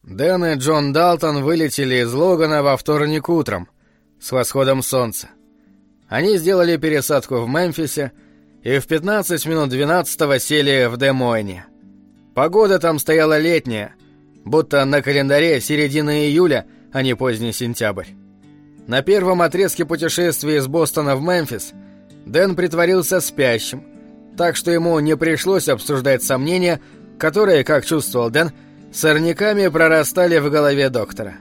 Дэн и Джон Далтон вылетели из Логана во вторник утром, с восходом солнца. Они сделали пересадку в Мемфисе и в 15 минут 12-го сели в Де-Мойне. Погода там стояла летняя, будто на календаре середина июля, а не поздний сентябрь. На первом отрезке путешествия из Бостона в Мемфис Дэн притворился спящим, так что ему не пришлось обсуждать сомнения, которые, как чувствовал Дэн, сорняками прорастали в голове доктора.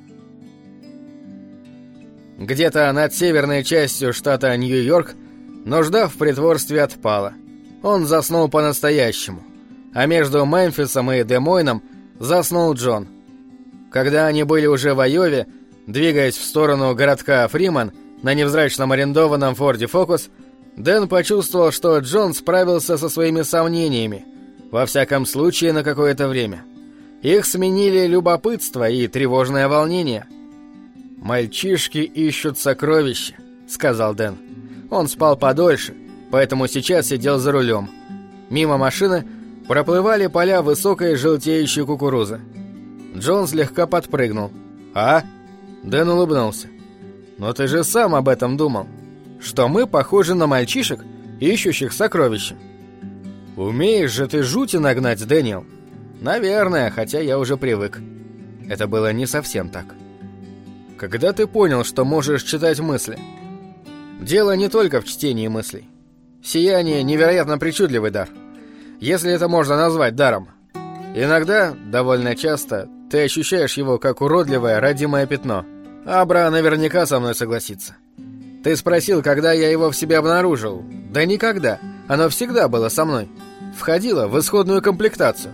Где-то над северной частью штата Нью-Йорк нужда в притворстве отпала. Он заснул по-настоящему, а между Мемфисом и Де-Мойном заснул Джон. Когда они были уже в Айове, двигаясь в сторону городка Фриман на невзрачном арендованном Форде Фокус, Дэн почувствовал, что Джон справился со своими сомнениями, во всяком случае на какое-то время. Их сменили любопытство и тревожное волнение. «Мальчишки ищут сокровища», — сказал Дэн. Он спал подольше, поэтому сейчас сидел за рулем. Мимо машины проплывали поля высокой желтеющей кукурузы. Джон слегка подпрыгнул. «А?» Дэн улыбнулся. «Но ты же сам об этом думал, что мы похожи на мальчишек, ищущих сокровища». «Умеешь же ты жути нагнать, Дэниел?» «Наверное, хотя я уже привык». Это было не совсем так. «Когда ты понял, что можешь читать мысли?» «Дело не только в чтении мыслей. Сияние — невероятно причудливый дар, если это можно назвать даром. Иногда, довольно часто, ты ощущаешь его как уродливое родимое пятно. Абра наверняка со мной согласится. Ты спросил, когда я его в себе обнаружил. Да никогда. Оно всегда было со мной. Входило в исходную комплектацию».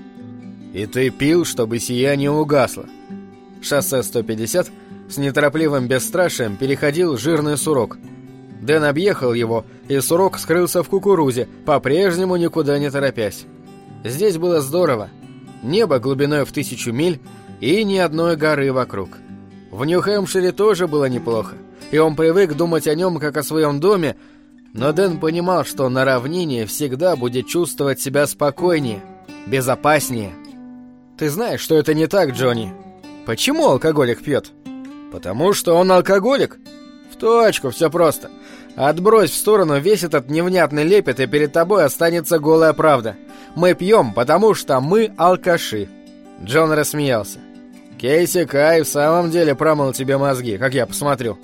«И ты пил, чтобы сияние угасло». Шоссе 150 с неторопливым бесстрашием переходил жирный сурок. Дэн объехал его, и сурок скрылся в кукурузе, по-прежнему никуда не торопясь. Здесь было здорово. Небо глубиной в 1000 миль и ни одной горы вокруг. В Нью-Хэмпшире тоже было неплохо, и он привык думать о нем как о своем доме, но Дэн понимал, что на равнине всегда будет чувствовать себя спокойнее, безопаснее. «Ты знаешь, что это не так, Джонни. Почему алкоголик пьет?» «Потому что он алкоголик?» «В точку, все просто. Отбрось в сторону весь этот невнятный лепет, и перед тобой останется голая правда. Мы пьем, потому что мы алкаши». Джон рассмеялся. «Кейси Кай в самом деле промыл тебе мозги, как я посмотрю».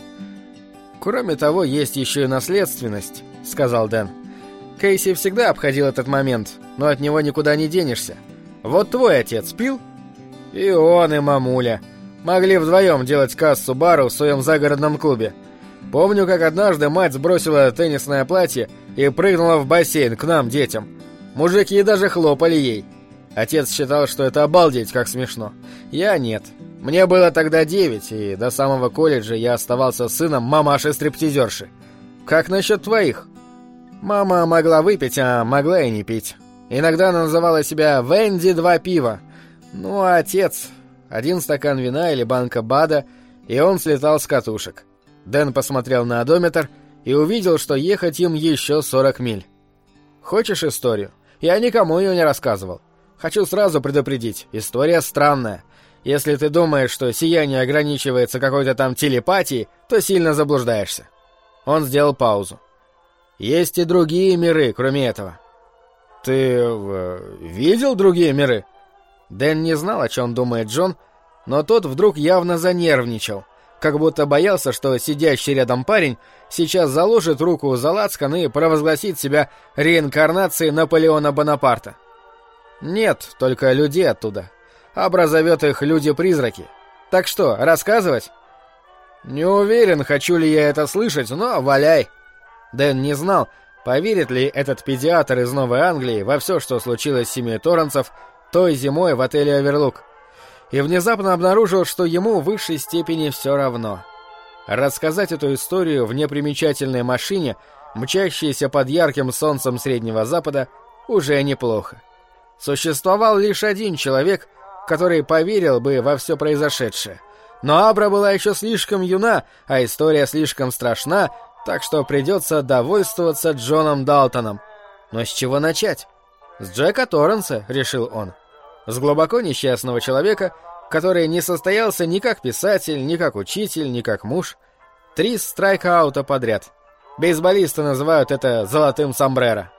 «Кроме того, есть еще и наследственность», — сказал Дэн. «Кейси всегда обходил этот момент, но от него никуда не денешься. Вот твой отец пил?» «И он, и мамуля. Могли вдвоем делать кассу-бару в своем загородном клубе. Помню, как однажды мать сбросила теннисное платье и прыгнула в бассейн к нам, детям. Мужики даже хлопали ей. Отец считал, что это обалдеть, как смешно. Я нет. Мне было тогда 9, и до самого колледжа я оставался сыном мамаши-стриптизерши. Как насчет твоих?» «Мама могла выпить, а могла и не пить. Иногда она называла себя «Венди 2 пива». Ну, а отец... 1 стакан вина или банка БАДа, и он слетал с катушек. Дэн посмотрел на одометр и увидел, что ехать им еще 40 миль. «Хочешь историю? Я никому ее не рассказывал. Хочу сразу предупредить, история странная. Если ты думаешь, что сияние ограничивается какой-то там телепатией, то сильно заблуждаешься». Он сделал паузу. «Есть и другие миры, кроме этого». «Ты... видел другие миры?» Дэн не знал, о чем думает Джон, но тот вдруг явно занервничал, как будто боялся, что сидящий рядом парень сейчас заложит руку за лацкан и провозгласит себя реинкарнацией Наполеона Бонапарта. «Нет, только людей оттуда. Абра зовет их люди-призраки. Так что, рассказывать?» «Не уверен, хочу ли я это слышать, но валяй». Дэн не знал, поверит ли этот педиатр из Новой Англии во все, что случилось с семьей Торренсов той зимой в отеле «Оверлук», и внезапно обнаружил, что ему в высшей степени все равно. Рассказать эту историю в непримечательной машине, мчащейся под ярким солнцем Среднего Запада, уже неплохо. Существовал лишь один человек, который поверил бы во все произошедшее. Но Абра была еще слишком юна, а история слишком страшна, так что придется довольствоваться Джоном Далтоном. Но с чего начать? С Джека Торренса, решил он. С глубоко несчастного человека, который не состоялся ни как писатель, ни как учитель, ни как муж. 3 страйкаута подряд. Бейсболисты называют это «золотым сомбреро».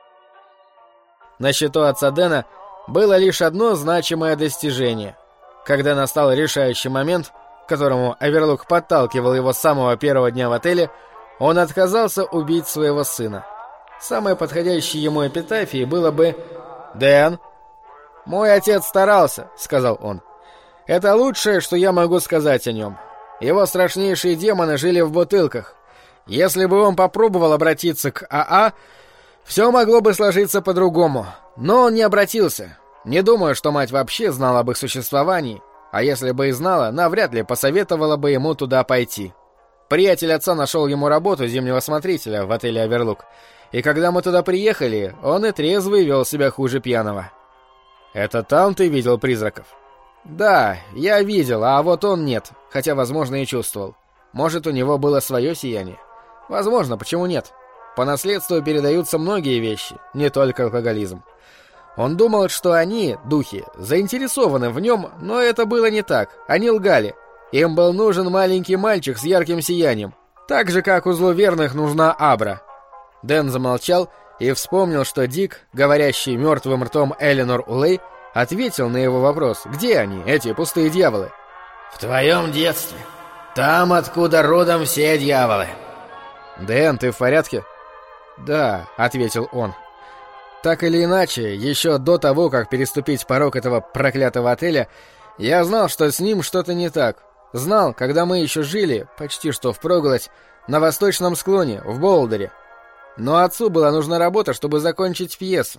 На счету отца Дэна было лишь одно значимое достижение. Когда настал решающий момент, к которому Оверлук подталкивал его с самого первого дня в отеле, он отказался убить своего сына. Самой подходящей ему эпитафией было бы: «Дэн, мой отец старался», — сказал он. «Это лучшее, что я могу сказать о нем. Его страшнейшие демоны жили в бутылках. Если бы он попробовал обратиться к АА, все могло бы сложиться по-другому. Но он не обратился. Не думаю, что мать вообще знала об их существовании, а если бы и знала, навряд ли посоветовала бы ему туда пойти. Приятель отца нашел ему работу зимнего смотрителя в отеле «Оверлук», и когда мы туда приехали, он и трезвый вел себя хуже пьяного». «Это там ты видел призраков?» «Да, я видел, а вот он нет, хотя, возможно, и чувствовал. Может, у него было свое сияние. Возможно, почему нет? По наследству передаются многие вещи, не только алкоголизм. Он думал, что они, духи, заинтересованы в нем, но это было не так, они лгали. Им был нужен маленький мальчик с ярким сиянием, так же, как у зловерных нужна Абра». Дэн замолчал и вспомнил, что Дик, говорящий мертвым ртом Эленор Улей, ответил на его вопрос: где они, эти пустые дьяволы? «В твоем детстве. Там, откуда родом все дьяволы». «Дэн, ты в порядке?» «Да», — ответил он. «Так или иначе, еще до того, как переступить порог этого проклятого отеля, я знал, что с ним что-то не так. Знал, когда мы еще жили, почти что впроголодь, на восточном склоне, в Боулдере. Но отцу была нужна работа, чтобы закончить пьесу».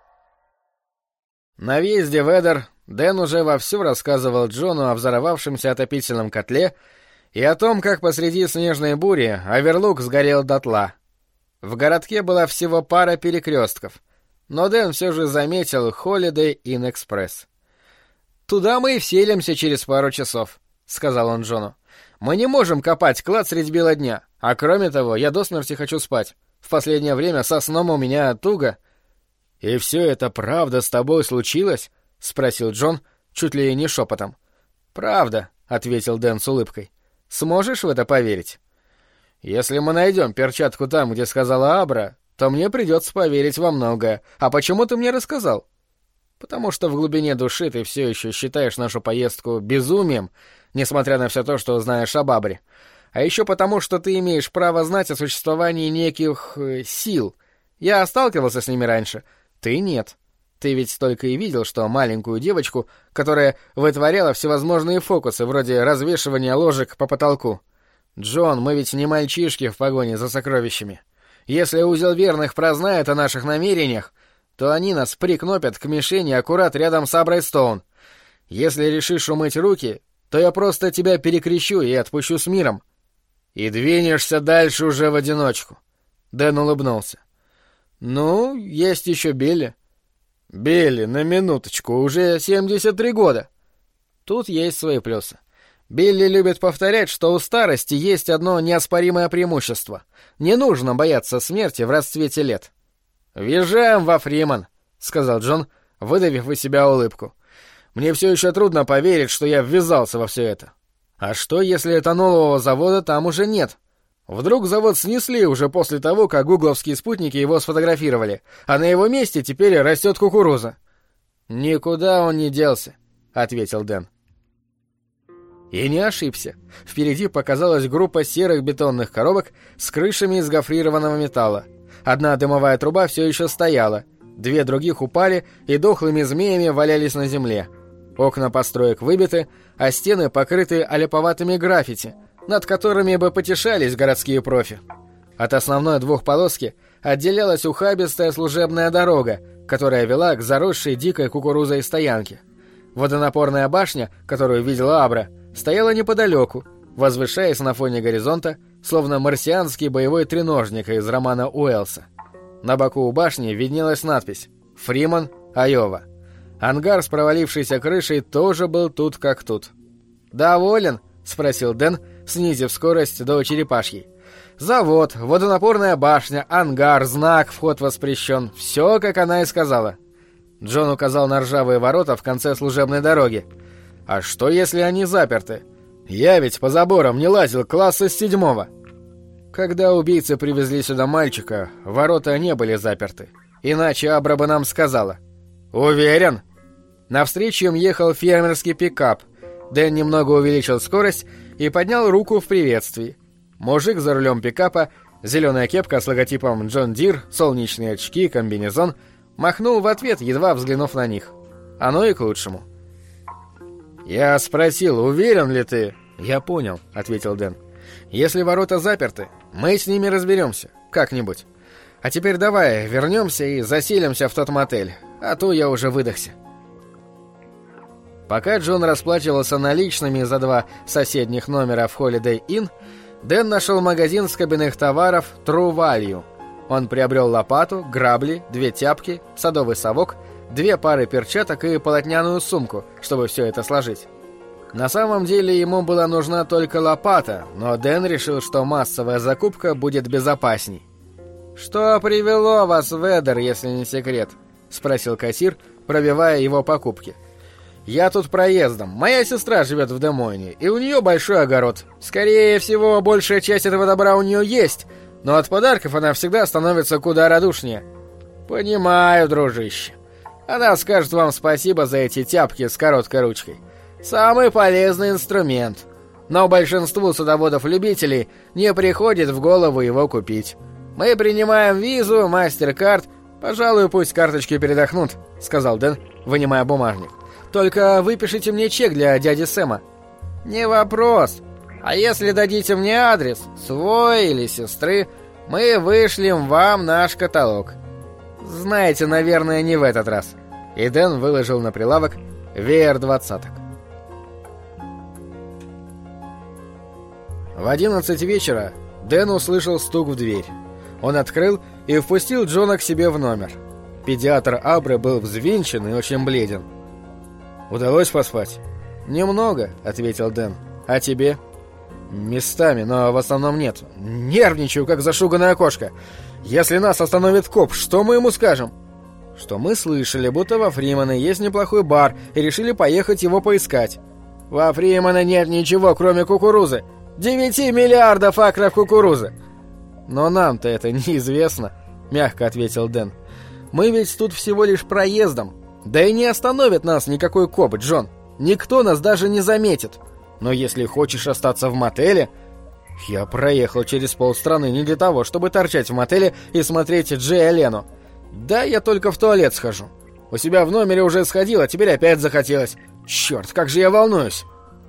На въезде в Эдер Дэн уже вовсю рассказывал Джону о взорвавшемся отопительном котле и о том, как посреди снежной бури Оверлук сгорел дотла. В городке была всего пара перекрестков, но Дэн все же заметил Holiday Inn Express. «Туда мы и вселимся через пару часов», — сказал он Джону. «Мы не можем копать клад средь бела дня, а кроме того, я до смерти хочу спать. В последнее время со сном у меня туго». «И все это правда с тобой случилось?» — спросил Джон, чуть ли не шепотом. «Правда», — ответил Дэн с улыбкой. «Сможешь в это поверить?» «Если мы найдем перчатку там, где сказала Абра, то мне придется поверить во многое. А почему ты мне рассказал?» «Потому что в глубине души ты все еще считаешь нашу поездку безумием, несмотря на все то, что знаешь об Абре. А еще потому, что ты имеешь право знать о существовании неких сил. Я сталкивался с ними раньше. Ты нет. Ты ведь только и видел, что маленькую девочку, которая вытворяла всевозможные фокусы, вроде развешивания ложек по потолку. Джон, мы ведь не мальчишки в погоне за сокровищами. Если узел верных прознает о наших намерениях, то они нас прикнопят к мишени аккурат рядом с Аброй Стоун. Если решишь умыть руки, то я просто тебя перекрещу и отпущу с миром. И двинешься дальше уже в одиночку». Дэн улыбнулся. «Ну, есть еще Билли». «Билли, на минуточку, уже 73 года». Тут есть свои плюсы. Билли любит повторять, что у старости есть одно неоспоримое преимущество. Не нужно бояться смерти в расцвете лет. «Въезжаем во Фриман», — сказал Джон, выдавив из себя улыбку. «Мне все еще трудно поверить, что я ввязался во все это. А что, если этанолового завода там уже нет? Вдруг завод снесли уже после того, как гугловские спутники его сфотографировали, а на его месте теперь растет кукуруза?» «Никуда он не делся», — ответил Дэн. И не ошибся. Впереди показалась группа серых бетонных коробок с крышами из гофрированного металла. Одна дымовая труба все еще стояла, 2 других упали и дохлыми змеями валялись на земле. Окна построек выбиты, а стены покрыты аляповатыми граффити, над которыми бы потешались городские профи. От основной двухполоски отделялась ухабистая служебная дорога, которая вела к заросшей дикой кукурузой стоянке. Водонапорная башня, которую видела Абра, стояла неподалеку, возвышаясь на фоне горизонта, словно марсианский боевой треножник из романа Уэллса. На боку у башни виднелась надпись «Фриман, Айова». Ангар с провалившейся крышей тоже был тут как тут. «Доволен?» — спросил Дэн, снизив скорость до черепашьей. «Завод, водонапорная башня, ангар, знак, вход воспрещен. Все, как она и сказала». Джон указал на ржавые ворота в конце служебной дороги. А что, если они заперты? Я ведь по заборам не лазил класса с 7-го. Когда убийцы привезли сюда мальчика, ворота не были заперты. Иначе Абра бы нам сказала. Уверен? Навстречу им ехал фермерский пикап. Дэн немного увеличил скорость и поднял руку в приветствии. Мужик за рулем пикапа, зеленая кепка с логотипом John Deere, солнечные очки, комбинезон, махнул в ответ, едва взглянув на них. Оно и к лучшему. «Я спросил, уверен ли ты?» «Я понял», — ответил Дэн. «Если ворота заперты, мы с ними разберемся, как-нибудь. А теперь давай вернемся и заселимся в тот мотель, а то я уже выдохся». Пока Джон расплачивался наличными за 2 соседних номера в Holiday Inn, Дэн нашел магазин скобяных товаров True Value. Он приобрел лопату, грабли, 2 тяпки, садовый совок, 2 пары перчаток и полотняную сумку, чтобы все это сложить. На самом деле ему была нужна только лопата, но Дэн решил, что массовая закупка будет безопасней. «Что привело вас в Эдер, если не секрет?» — спросил кассир, пробивая его покупки. «Я тут проездом. Моя сестра живет в Де-Мойне, и у нее большой огород. Скорее всего, большая часть этого добра у нее есть, но от подарков она всегда становится куда радушнее». «Понимаю, дружище. Она скажет вам спасибо за эти тяпки с короткой ручкой. Самый полезный инструмент. Но большинству садоводов-любителей не приходит в голову его купить. Мы принимаем визу, мастер-карт. Пожалуй, пусть карточки передохнут», — сказал Дэн, вынимая бумажник. «Только выпишите мне чек для дяди Сэма». «Не вопрос. А если дадите мне адрес, свой или сестры, мы вышлем вам наш каталог. Знаете, наверное, не в этот раз». И Дэн выложил на прилавок веер 20-ок. В 11 вечера Дэн услышал стук в дверь. Он открыл и впустил Джона к себе в номер. Педиатр Абры был взвинчен и очень бледен. «Удалось поспать?» «Немного», — ответил Дэн. «А тебе?» «Местами, но в основном нет. Нервничаю, как зашуганная кошка. Если нас остановит коп, что мы ему скажем?» «Что мы слышали, будто во Фримана есть неплохой бар, и решили поехать его поискать». «Во Фримана нет ничего, кроме кукурузы. 9 миллиардов акров кукурузы!» «Но нам-то это неизвестно», — мягко ответил Дэн. «Мы ведь тут всего лишь проездом. Да и не остановит нас никакой коп, Джон. Никто нас даже не заметит. Но если хочешь остаться в мотеле...» «Я проехал через полстраны не для того, чтобы торчать в мотеле и смотреть Джея Лену. Да, я только в туалет схожу. У себя в номере уже сходил, а теперь опять захотелось. Черт, как же я волнуюсь!»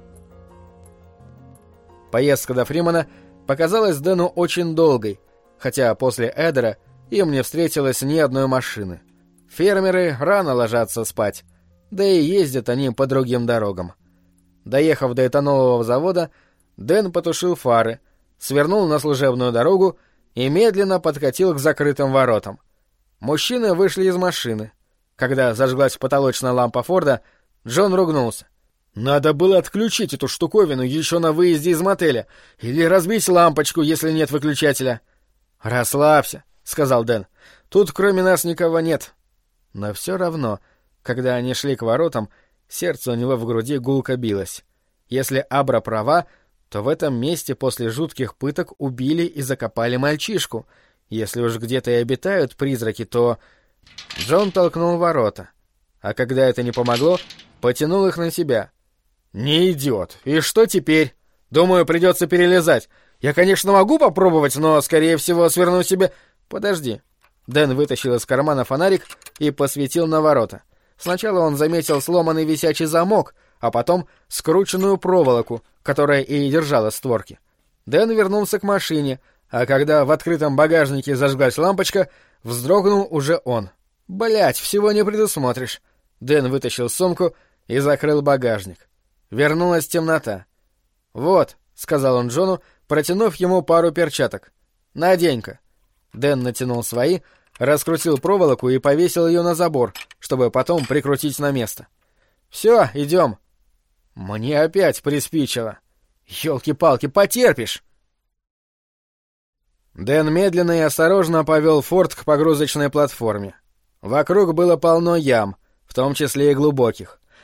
Поездка до Фримана показалась Дэну очень долгой, хотя после Эдера им не встретилось ни одной машины. Фермеры рано ложатся спать, да и ездят они по другим дорогам. Доехав до этанолового завода, Дэн потушил фары, свернул на служебную дорогу и медленно подкатил к закрытым воротам. Мужчины вышли из машины. Когда зажглась потолочная лампа Форда, Джон ругнулся. «Надо было отключить эту штуковину еще на выезде из мотеля или разбить лампочку, если нет выключателя». «Расслабься», — сказал Дэн. «Тут кроме нас никого нет». Но все равно, когда они шли к воротам, сердце у него в груди гулко билось. Если Абра права, то в этом месте после жутких пыток убили и закопали мальчишку. Если уж где-то и обитают призраки, то... Джон толкнул ворота, а когда это не помогло, потянул их на себя. «Не идет. И что теперь? Думаю, придется перелезать. Я, конечно, могу попробовать, но, скорее всего, сверну себе...» «Подожди». Дэн вытащил из кармана фонарик и посветил на ворота. Сначала он заметил сломанный висячий замок, а потом скрученную проволоку, которая и держала створки. Дэн вернулся к машине, а когда в открытом багажнике зажглась лампочка, вздрогнул уже он. «Блядь, всего не предусмотришь». Дэн вытащил сумку и закрыл багажник. Вернулась темнота. «Вот», — сказал он Джону, протянув ему пару перчаток. «Надень-ка». Дэн натянул свои, раскрутил проволоку и повесил ее на забор, чтобы потом прикрутить на место. «Все, идем». Мне опять приспичило. «Елки-палки, потерпишь!» Дэн медленно и осторожно повел Форд к погрузочной платформе. Вокруг было полно ям, в том числе и глубоких.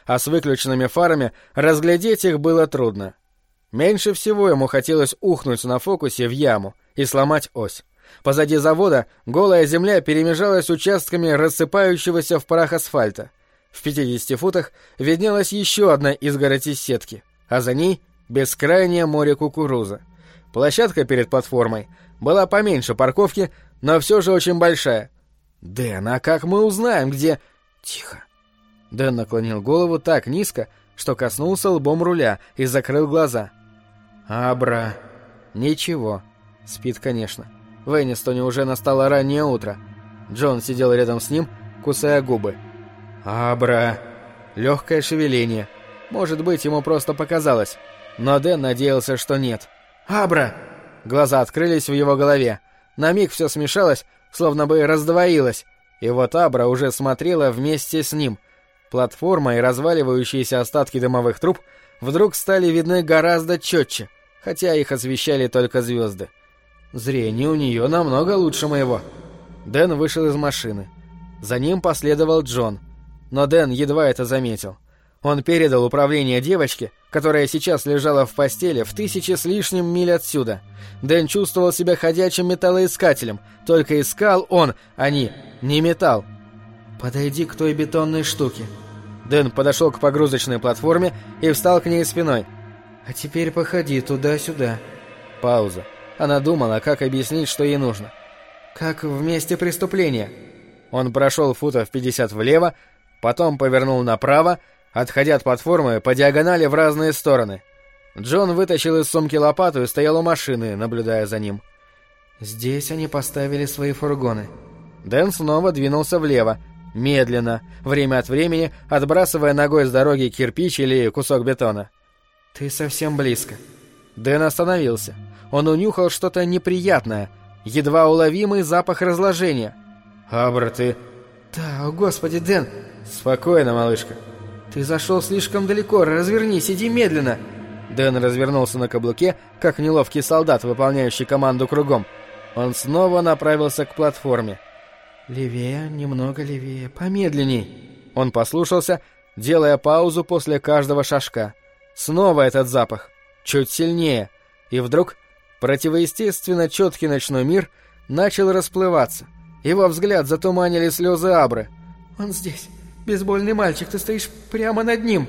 а с выключенными фарами разглядеть их было трудно. Меньше всего ему хотелось ухнуть на фокусе в яму и сломать ось. Позади завода голая земля перемежалась участками рассыпающегося в прах асфальта. В 50 футах виднелась еще одна изгородь из сетки, а за ней бескрайнее море кукурузы. Площадка перед платформой была поменьше парковки, но все же очень большая. «Дэн, а как мы узнаем, где...» «Тихо». Дэн наклонил голову так низко, что коснулся лбом руля и закрыл глаза. «Абра...» «Ничего. Спит, конечно. В Эннистоне уже настало раннее утро». Джон сидел рядом с ним, кусая губы. «Абра...» Легкое шевеление. Может быть, ему просто показалось. Но Дэн надеялся, что нет. «Абра!» Глаза открылись в его голове. На миг все смешалось, словно бы раздвоилось. И вот Абра уже смотрела вместе с ним. Платформа и разваливающиеся остатки дымовых труб вдруг стали видны гораздо четче, хотя их освещали только звезды. Зрение у нее намного лучше моего. Дэн вышел из машины. За ним последовал Джон. Но Дэн едва это заметил. Он передал управление девочке, которая сейчас лежала в постели в 1000 с лишним миль отсюда. Дэн чувствовал себя ходячим металлоискателем. Только искал он, а не металл. «Подойди к той бетонной штуке». Дэн подошел к погрузочной платформе и встал к ней спиной. «А теперь походи туда-сюда». Пауза. Она думала, как объяснить, что ей нужно. «Как в месте преступления». Он прошел футов 50 влево, потом повернул направо, отходя от платформы по диагонали в разные стороны. Джон вытащил из сумки лопату и стоял у машины, наблюдая за ним. «Здесь они поставили свои фургоны». Дэн снова двинулся влево, медленно, время от времени отбрасывая ногой с дороги кирпич или кусок бетона. «Ты совсем близко». Дэн остановился. Он унюхал что-то неприятное, едва уловимый запах разложения. «Абра, ты...» «Да, о господи, Дэн!» «Спокойно, малышка». «Ты зашел слишком далеко, развернись, иди медленно». Дэн развернулся на каблуке, как неловкий солдат, выполняющий команду кругом. Он снова направился к платформе. «Левее, немного левее, помедленней». Он послушался, делая паузу после каждого шажка. Снова этот запах, чуть сильнее. И вдруг противоестественно четкий ночной мир начал расплываться. Его взгляд затуманили слезы Абры. «Он здесь. Бейсбольный мальчик, ты стоишь прямо над ним».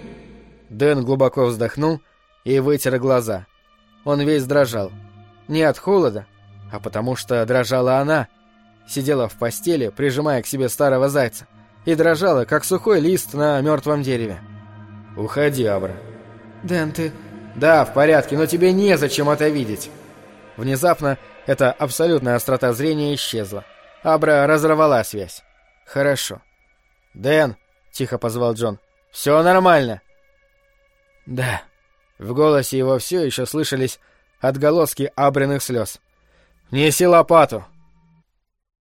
Дэн глубоко вздохнул и вытер глаза. Он весь дрожал. Не от холода, а потому что дрожала она. Сидела в постели, прижимая к себе старого зайца, и дрожала, как сухой лист на мертвом дереве. «Уходи, Абра». «Дэн, ты...» «Да, в порядке, но тебе незачем это видеть». Внезапно эта абсолютная острота зрения исчезла. Абра разорвала связь. «Хорошо». «Дэн», — тихо позвал Джон, — «все нормально». «Да». В голосе его все еще слышались отголоски Абриных слез. «Неси лопату».